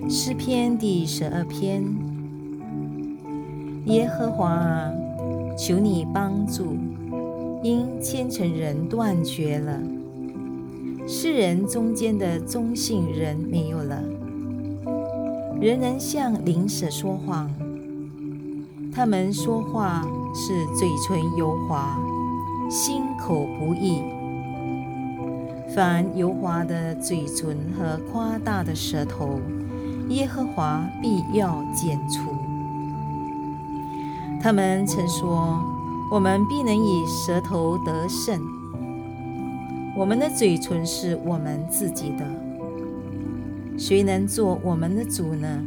诗篇第12篇。耶和华啊，求你帮助，因虔诚人断绝了，世人中间的忠信人没有了。人人向邻舍说谎，他们说话是嘴唇油滑，心口不义。凡油滑的嘴唇和夸大的舌头，耶和华必要剪除。他们曾说，我们必能以舌头得胜，我们的嘴唇是我们自己的，谁能做我们的主呢？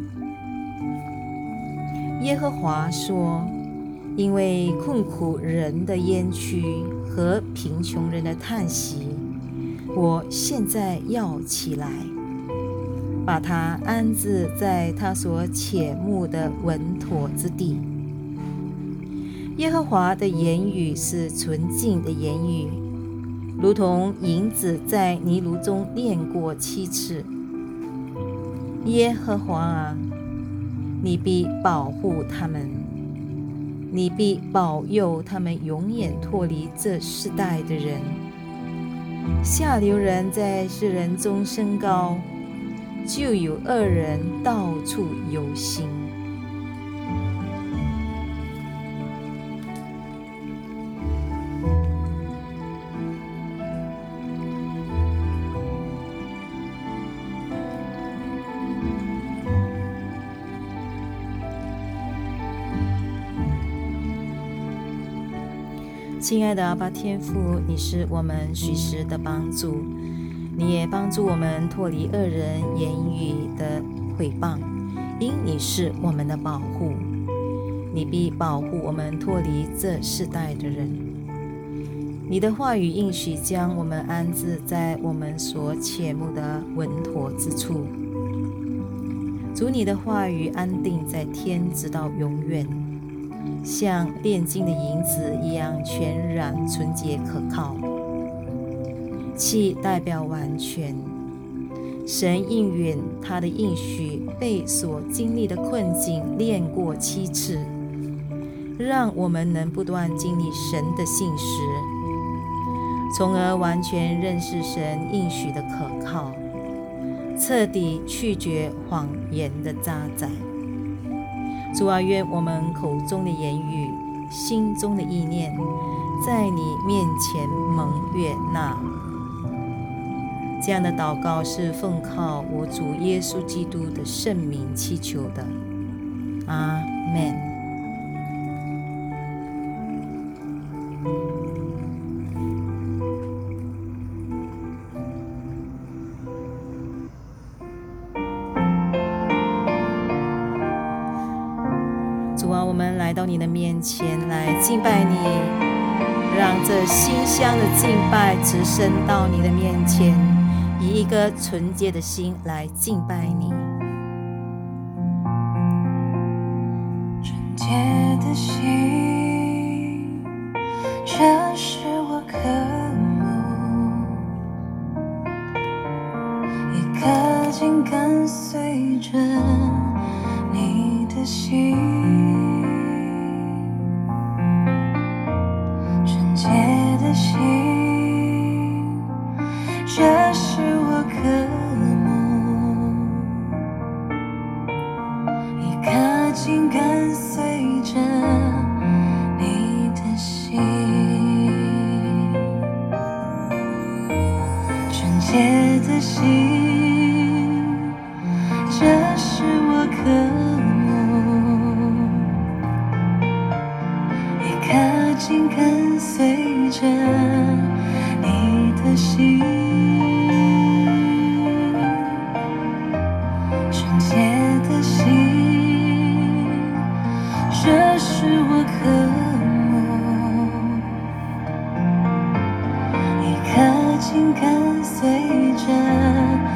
耶和华说，因为困苦人的冤屈和贫穷人的叹息，我现在要起来，把他安置在他所切慕的稳妥之地。耶和华的言语是纯净的言语，如同银子在泥炉中炼过7次。耶和华啊，你必保护他们，你必保佑他们永远脱离这世代的人。下流人在世人中升高，就有恶人到处游行。亲爱的阿爸天父，你是我们许时的帮助，你也帮助我们脱离恶人言语的毁谤，因你是我们的保护，你必保护我们脱离这世代的人。你的话语应许将我们安置在我们所切慕的稳妥之处。主，你的话语安定在天，直到永远，像炼金的银子一样全然纯洁可靠。气代表完全，神应允他的应许被所经历的困境炼过7次，让我们能不断经历神的信实，从而完全认识神应许的可靠，彻底去绝谎言的渣滓。主啊，愿我们口中的言语，心中的意念，在你面前蒙悦纳。这样的祷告是奉靠我主耶稣基督的圣名祈求的，阿们。主啊，我们来到你的面前来敬拜你，让这馨香的敬拜直升到你的面前，以一个纯洁的心来敬拜你。 纯洁的心，这是我渴慕，一颗心跟随着你的心。纯洁的心，这是我渴慕，一颗心跟随着你的心。纯洁的心，这是我渴慕，一颗心跟随着你的心。纯洁的心，这是我渴慕，一颗心跟随着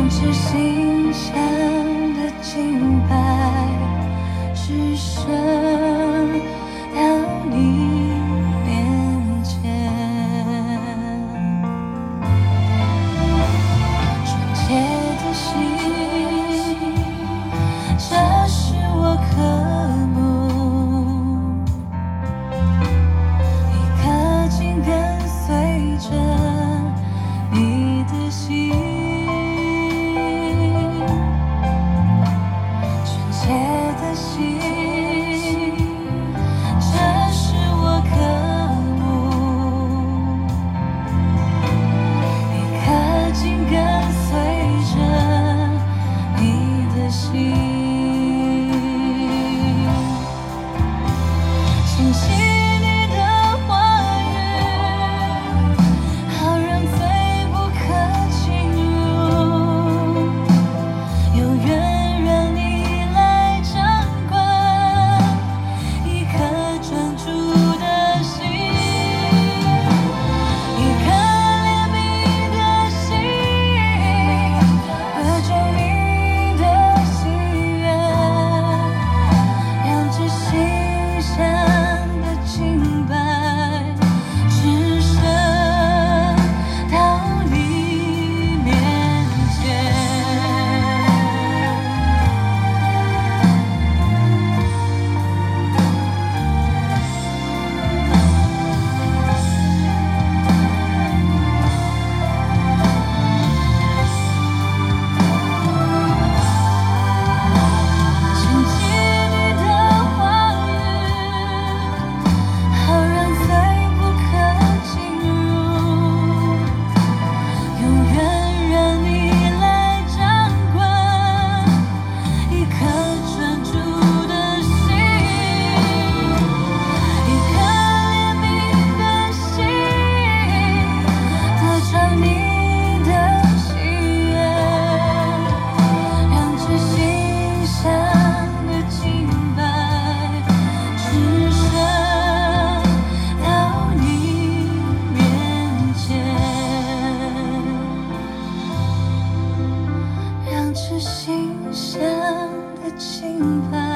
这馨香的敬拜只身到你面前。纯洁的心，这是我渴慕，一颗心跟随着你的心。纯洁的心，这是我渴慕，一颗心跟随着你的心。信息你的话语，好让罪不可侵入，永远让你来掌管一颗专注的心，一颗怜悯的心，渴求你的喜悦，让这馨香的敬拜只身到你面前。谨记你的话语，好让罪不可进入，永远让你来掌管一颗专注的心，一颗怜悯的心，得着你的喜悦，让这馨香的敬拜只身到你面前，让这馨香的敬拜